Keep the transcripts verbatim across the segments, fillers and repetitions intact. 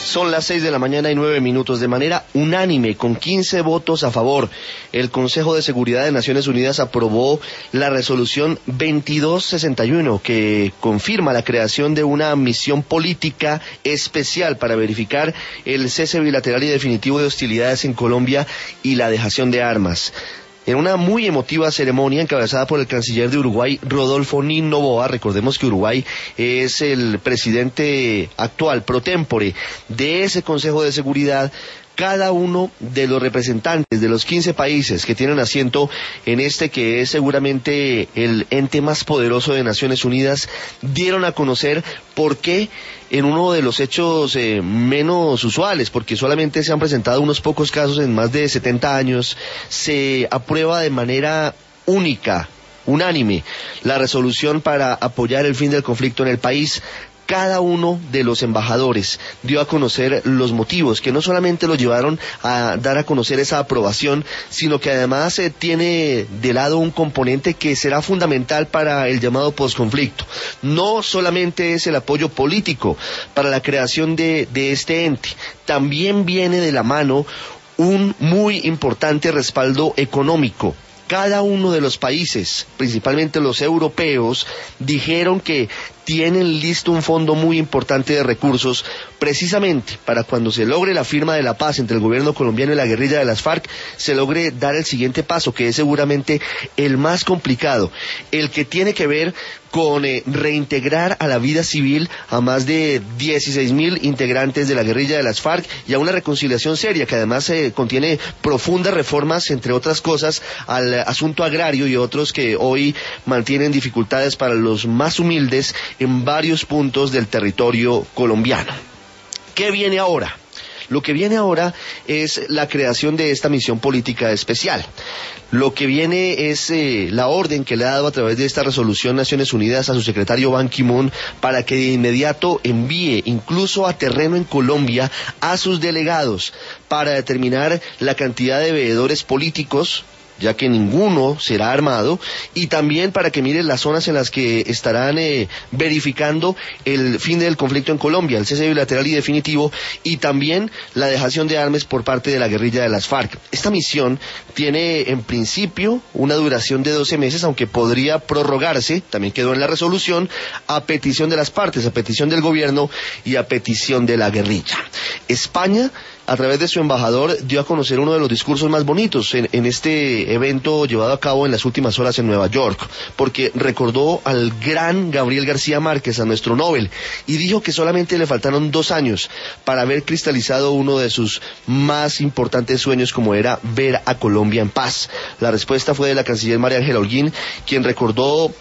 Son las seis de la mañana y nueve minutos. De manera unánime, con quince votos a favor, el Consejo de Seguridad de Naciones Unidas aprobó la resolución veintidós sesenta y uno, que confirma la creación de una misión política especial para verificar el cese bilateral y definitivo de hostilidades en Colombia y la dejación de armas. En una muy emotiva ceremonia encabezada por el canciller de Uruguay, Rodolfo Nin Noboa, recordemos que Uruguay es el presidente actual, pro tempore, de ese Consejo de Seguridad. Cada uno de los representantes de los quince países que tienen asiento en este, que es seguramente el ente más poderoso de Naciones Unidas, dieron a conocer por qué en uno de los hechos eh, menos usuales, porque solamente se han presentado unos pocos casos en más de setenta años, se aprueba de manera única, unánime, la resolución para apoyar el fin del conflicto en el país. Cada uno de los embajadores dio a conocer los motivos que no solamente lo llevaron a dar a conocer esa aprobación, sino que además eh, tiene de lado un componente que será fundamental para el llamado posconflicto. No solamente es el apoyo político para la creación de, de este ente, también viene de la mano un muy importante respaldo económico. Cada uno de los países, principalmente los europeos, dijeron que tienen listo un fondo muy importante de recursos precisamente para cuando se logre la firma de la paz entre el gobierno colombiano y la guerrilla de las FARC, se logre dar el siguiente paso, que es seguramente el más complicado, el que tiene que ver con eh, reintegrar a la vida civil a más de dieciséis mil integrantes de la guerrilla de las FARC y a una reconciliación seria que además eh, contiene profundas reformas, entre otras cosas, al asunto agrario y otros que hoy mantienen dificultades para los más humildes en varios puntos del territorio colombiano. ¿Qué viene ahora? Lo que viene ahora es la creación de esta misión política especial. Lo que viene es eh, la orden que le ha dado a través de esta resolución Naciones Unidas a su secretario Ban Ki-moon para que de inmediato envíe, incluso a terreno en Colombia, a sus delegados para determinar la cantidad de veedores políticos, ya que ninguno será armado, y también para que miren las zonas en las que estarán eh, verificando el fin del conflicto en Colombia, el cese bilateral y definitivo, y también la dejación de armas por parte de la guerrilla de las FARC. Esta misión tiene en principio una duración de doce meses, aunque podría prorrogarse, también quedó en la resolución, a petición de las partes, a petición del gobierno y a petición de la guerrilla. España, a través de su embajador, dio a conocer uno de los discursos más bonitos en, en este evento llevado a cabo en las últimas horas en Nueva York, porque recordó al gran Gabriel García Márquez, a nuestro Nobel, y dijo que solamente le faltaron dos años para haber cristalizado uno de sus más importantes sueños, como era ver a Colombia en paz. La respuesta fue de la canciller María Ángela Holguín, quien recordó,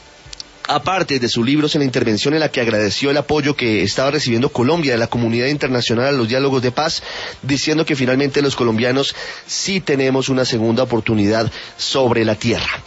aparte de sus libros, en la intervención en la que agradeció el apoyo que estaba recibiendo Colombia de la comunidad internacional a los diálogos de paz, diciendo que finalmente los colombianos sí tenemos una segunda oportunidad sobre la tierra.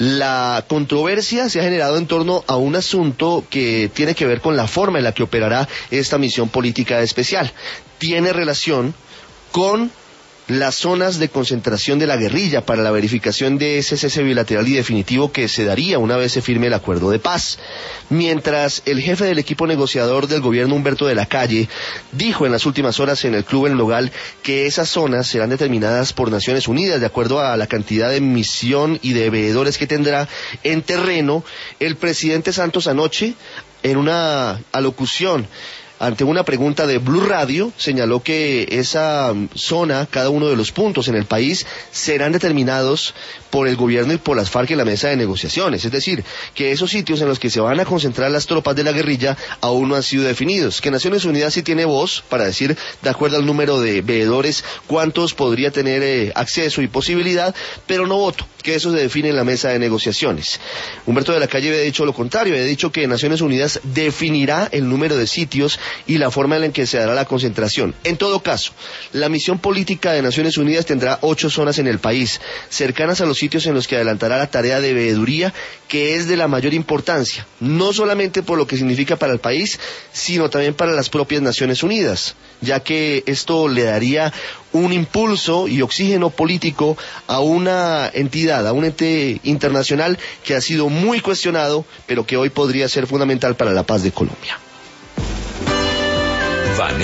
La controversia se ha generado en torno a un asunto que tiene que ver con la forma en la que operará esta misión política especial. Tiene relación con las zonas de concentración de la guerrilla para la verificación de ese cese bilateral y definitivo que se daría una vez se firme el acuerdo de paz. Mientras el jefe del equipo negociador del gobierno, Humberto de la Calle, dijo en las últimas horas en el Club El Nogal que esas zonas serán determinadas por Naciones Unidas de acuerdo a la cantidad de misión y de veedores que tendrá en terreno, el presidente Santos anoche, en una alocución ante una pregunta de Blue Radio, señaló que esa zona, cada uno de los puntos en el país, serán determinados por el gobierno y por las FARC en la mesa de negociaciones. Es decir, que esos sitios en los que se van a concentrar las tropas de la guerrilla aún no han sido definidos. Que Naciones Unidas sí tiene voz para decir, de acuerdo al número de veedores, cuántos podría tener eh, acceso y posibilidad, pero no voto, que eso se define en la mesa de negociaciones. Humberto de la Calle había dicho lo contrario, había dicho que Naciones Unidas definirá el número de sitios y la forma en que se dará la concentración. En todo caso, la misión política de Naciones Unidas tendrá ocho zonas en el país, cercanas a los sitios en los que adelantará la tarea de veeduría, que es de la mayor importancia, no solamente por lo que significa para el país, sino también para las propias Naciones Unidas, ya que esto le daría un impulso y oxígeno político a una entidad, a un ente internacional que ha sido muy cuestionado, pero que hoy podría ser fundamental para la paz de Colombia.